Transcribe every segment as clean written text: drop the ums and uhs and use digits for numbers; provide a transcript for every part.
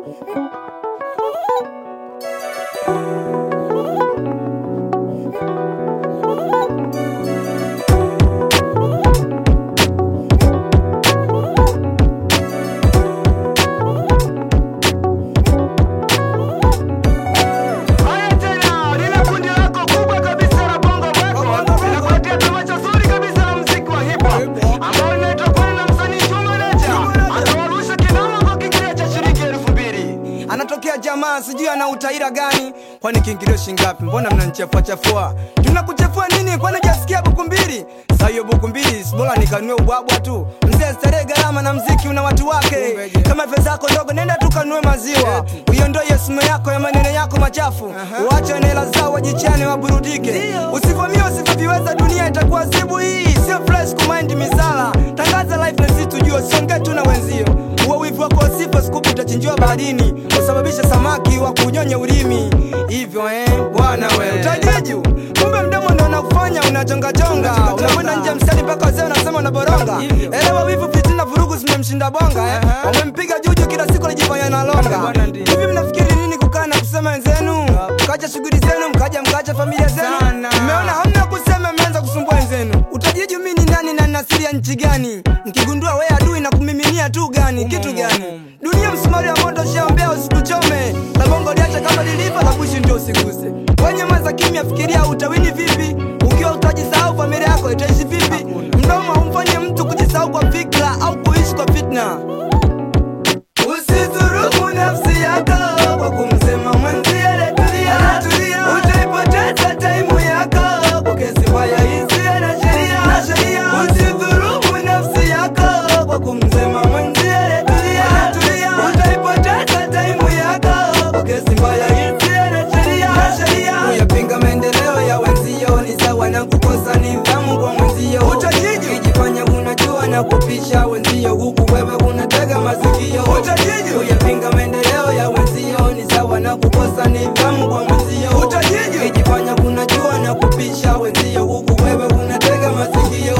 Anatokea jamaa sijui ana utaira gani. Kwani kiingilio shingapi? Mbona mnanichafua chafua? Tunakuchafua nini? Kwani hujasikia buku mbili? Sasa hiyo buku mbili bora nikanue ubwabwa tu. Mzee starehe gharama na mziki una watu wake. Kama pesa zako ndogo nenda tukanue maziwa. Uiondoe sumu yako ya maneno yako machafu. Uache na hela zao wajichane waburudike. Usivamie usiviweza dunia itakuwa zibu hii. Sio fresh kumind mizala. Tangaza life na sisi tujue songe tu na wenzio. Wivu wako sifa skupu utachinjiwa baharini. Usababisha samaki wa kunyonya ulimi. Hivyo bwana we utajiju. Kumbe mdomo ndo unakufanya unachonga chonga. Unakwenda nje mstari mpaka wazee unasema unaboronga. Elewa wivu fitina vurugu zimemshinda bonga wamempiga juju kila siku alijifanya na longa. Hivi mnafikiri nini kukaa na kusema wenzenu? Mkaja shughuli zenu mkaja familia zenu. Mmeona hamna kusema mmeanza kusumbua wenzenu. Utajiju mimi ni nani na nasiri ya nchi gani? Mkigundua wewe adui na kumiminia tu gani? Kitu gani? Dunia msumari ya moto shaombea usikuchome. Na bongo liacha kama liliva na kuishi ndio usiguse. Wenye maza kimya fikiria utawini vipi? Ukiwa utajisahau familia yako itaishi vipi? Mdomo umfanye mtu kujisahau kwa fikra au kuishi kwa fitna. Usidhulumu nafsi yako kwa kumsema mwenzie letulia. Utaipoteza time yako kwa kesi mbaya isiyo na sheria. Usidhulumu nafsi yako kwa kumsema mwenzie letulia. Utaipoteza time yako kwa kesi mbaya isiyo na sheria. Kuyapinga maendeleo ya wenzio ni sawa na kukosa nidhamu kwa mwenzio. Ukijifanya unajua na kupisha wenzio huku wewe unatega masikio. Kuyapinga maendeleo ya wenzio ni sawa na kukosa nidhamu kwa mwenzio. Ukijifanya unajua na kupisha wenzio huku wewe unatega masikio.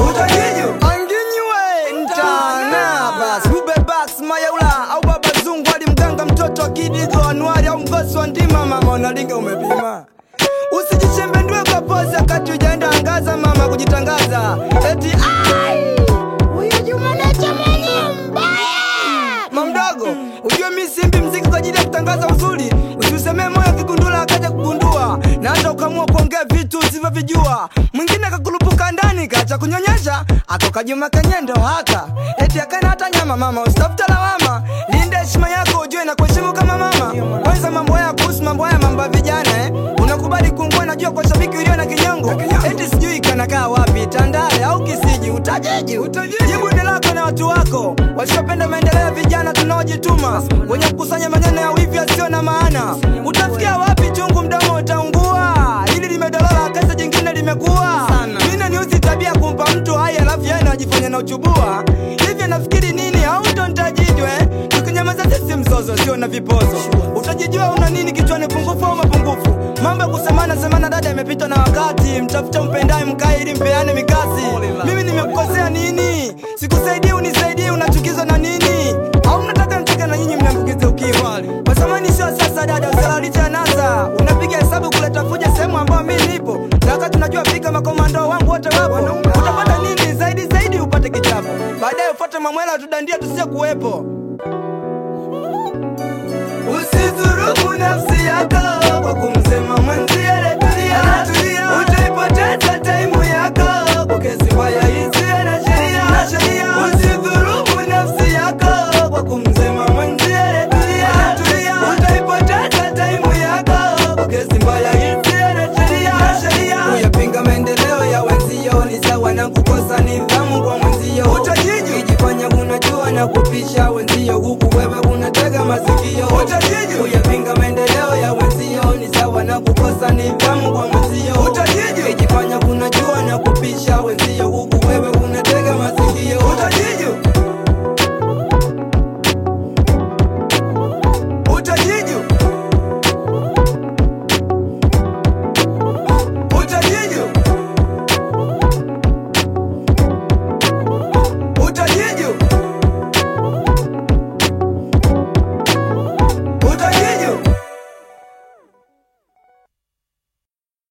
Anginywe mtana bas ube bax mayaula au baba zungu ali mganga mtoto kidigo anuari au mgosi wa ndima mama unalinga umepima. Usijishembendwe kwa pose wakati ujaenda angaza mama kujitangaza. Eti huyo Juma lecha mwenye mbaya. Mamdogo, ujue mimi simbi mziki kwa ajili ya kutangaza uzuri. Usiusemee moyo kigundula akaja kugundua. Na hata ukamua kuongea vitu usivyovijua. Mwingine akakurupuka ndani kacha kunyonyesha. Atoka Juma Kenyendo haka. Eti akana hata nyama mama usitafuta lawama. Linda heshima yako ujue na kuheshimu kama mama. Kwanza mambo haya kuhusu mambo haya mambo vijana unakubali kuungua najua kwa shabiki ulio na kinyongo. Eti sijui kanakaa wapi Tandale au Kisiji utajiji. Jibu ni lako na watu wako. Wasiopenda maendeleo ya vijana tunaojituma. Wenye kukusanya maneno ya wivi yasio na maana. Utafikia wapi chungu mdomo utaungua. Hili limedolola kesa jingine limekuwa. Mimi niuzi tabia kumpa mtu hai alafu yeye anajifanya na uchubua. Hivi nafikiri nini au ndo nitajijwe? Tukinyamaza sisi mzozo sio na vipozo. Utajijua una nini kichwani pungufu au mapungufu. Mambo semana dada imepitwa na wakati. Mtafuta mpendaye mkae ili mpeane mikasi. Mimi nimekukosea nini? Sikusaidii unisaidii unachukizwa na nini? Au mnataka na nyinyi mnambukize ukimwi. Kwa zamani sio sasa dada usalali cha nasa. Unapiga hesabu kuleta fuja sehemu ambayo mimi nipo. Na wakati tunajua pika makomando wangu wote wapo. Utapata nini zaidi upate kichapo. Baadaye ufuate mamwela tudandia tusije kuwepo. Usidhulumu nafsi yako kwa kumsema mwenzie letulia. Utaipoteza time yako kwa kesi mbaya isiyo na sheria. Usidhulumu nafsi yako kwa kumsema mwenzie letulia. Utaipoteza time yako kwa kesi mbaya isiyo na sheria. Kuyapinga maendeleo ya wenzio ni sawa na kukosa nidhamu kwa mwenzio. Ukijifanya unajua na kupisha wenzio huku wewe unatega masikio.